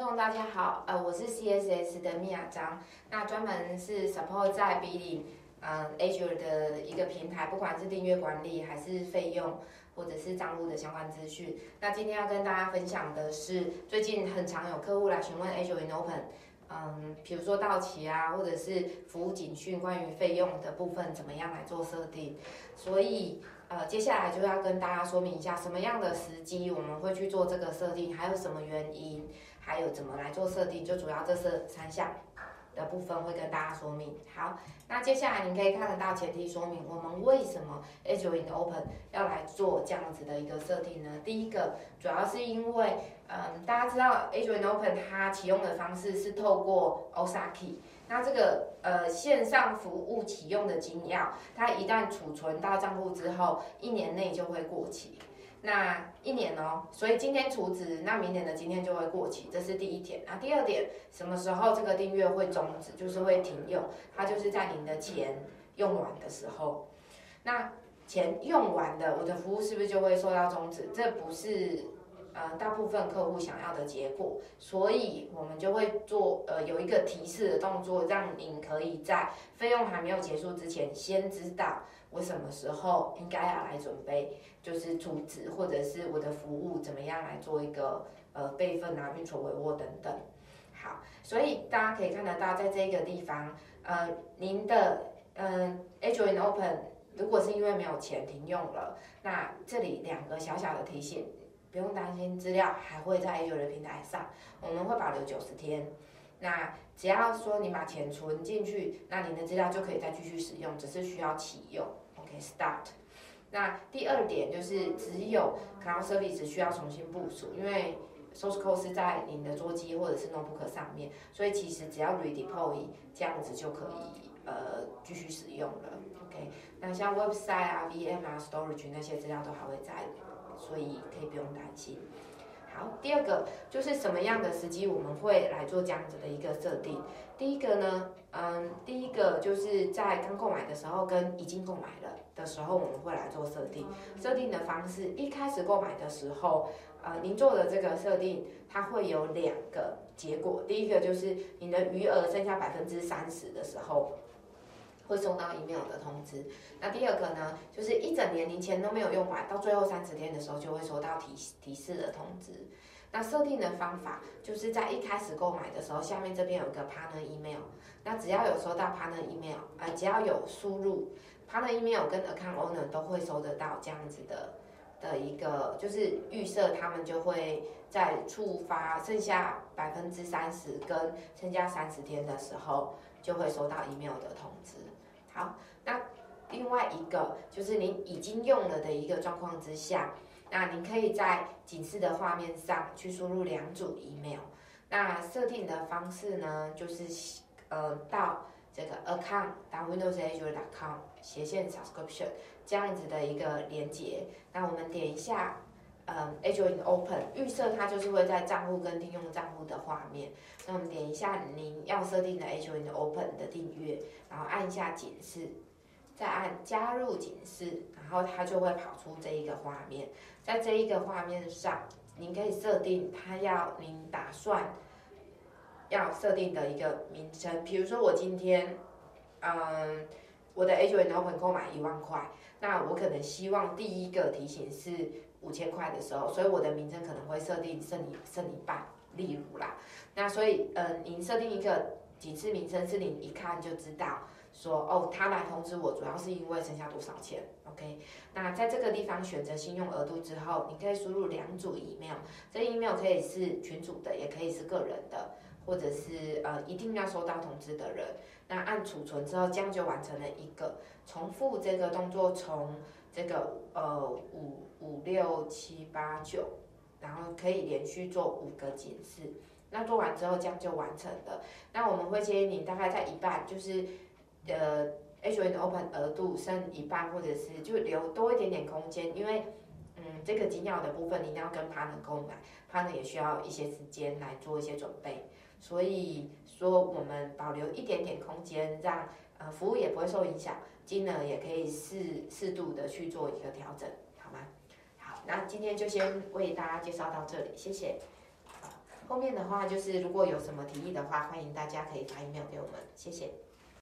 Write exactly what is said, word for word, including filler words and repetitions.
众大家好，呃，我是 C S S 的米亚张，那专门是 support 在 Billing， 嗯 Azure 的一个平台，不管是订阅管理还是费用，或者是账户的相关资讯。那今天要跟大家分享的是，最近很常有客户来询问 Azure in Open， 嗯，比如说到期啊，或者是服务警讯关于费用的部分怎么样来做设定，所以。呃，接下来就要跟大家说明一下什么样的时机我们会去做这个设定，还有什么原因，还有怎么来做设定，就主要这是三项的部分会跟大家说明。好，那接下来你可以看得到前提说明，我们为什么 Azure in Open 要来做这样子的一个设定呢？第一个主要是因为，嗯，大家知道 Azure in Open 它启用的方式是透过 Osaki。那这个呃线上服务启用的金钥，它一旦储存到账户之后，一年内就会过期。那一年哦，所以今天储值，那明年的今天就会过期，这是第一点。那第二点，什么时候这个订阅会终止，就是会停用，它就是在您的钱用完的时候。那钱用完的，我的服务是不是就会受到终止？这不是。呃，大部分客户想要的结果，所以我们就会做呃有一个提示的动作，让您可以在费用还没有结束之前，先知道我什么时候应该要来准备，就是储值或者是我的服务怎么样来做一个呃备份啊、运筹帷幄等等。好，所以大家可以看得到，在这个地方，呃，您的嗯、呃、Azure in Open 如果是因为没有钱停用了，那这里两个小小的提醒。不用担心，资料还会在 Azure 的平台上，我们会保留九十天。那只要说你把钱存进去，那您的资料就可以再继续使用，只是需要启用。OK，Start。那第二点就是只有 Cloud Service 需要重新部署，因为 Source Code 是在您的桌机或者是 Notebook 上面，所以其实只要 Redeploy 这样子就可以呃继续使用了。OK， 那像 Website 啊、V M 啊、Storage 那些资料都还会在。所以可以不用担心。好，第二个就是什么样的时机我们会来做这样子的一个设定。第一个呢，嗯，第一个就是在刚购买的时候跟已经购买了的时候，我们会来做设定。设定的方式，一开始购买的时候，呃，您做的这个设定，它会有两个结果。第一个就是你的余额剩下百分之三十的时候。会收到 email 的通知。那第二个呢，就是一整年您钱都没有用完，到最后三十天的时候就会收到提提示的通知。那设定的方法就是在一开始购买的时候，下面这边有一个 partner email， 那只要有收到 partner email， 呃，只要有输入 partner email 跟 account owner 都会收得到这样子的的一个，就是预设他们就会在触发剩下百分之三十跟剩下三十天的时候，就会收到 email 的通知。好，那另外一个就是您已经用了的一个状况之下，那您可以在警示的画面上去输入两组 email。那设定的方式呢，就是呃到这个 account 到 windows azure dot com 斜线 subscription 这样子的一个连接。那我们点一下。嗯 ，Azure in Open 预设它就是会在账户跟订用账户的画面。那我们点一下您要设定的 Azure in Open 的订阅，然后按一下警示，再按加入警示，然后它就会跑出这一个画面。在这一个画面上，您可以设定它要您打算要设定的一个名称，比如说我今天，嗯，我的 Azure in Open 购买一万块，那我可能希望第一个提醒是五千块的时候，所以我的名称可能会设定剩一剩一半，例如啦。那所以，呃，您设定一个警示名称是您一看就知道说，哦，他来通知我，主要是因为剩下多少钱 ，OK？ 那在这个地方选择信用额度之后，你可以输入两组 email， 这 email 可以是群组的，也可以是个人的，或者是呃一定要收到通知的人。那按储存之后，这样就完成了一个重复这个动作，从这个呃五五六七八九，然后可以连续做五个警示。那做完之后，这样就完成了。那我们会建议你大概在一半，就是呃 Azure in Open 额度剩一半，或者是就留多一点点空间，因为嗯这个金钥的部分你一定要跟 partner 购买 ，partner 也需要一些时间来做一些准备。所以说我们保留一点点空间，让呃服务也不会受影响，金额也可以适适度的去做一个调整，好吗？好，那今天就先为大家介绍到这里，谢谢。 后面的话就是如果有什么提议的话，欢迎大家可以发 email 给我们，谢谢。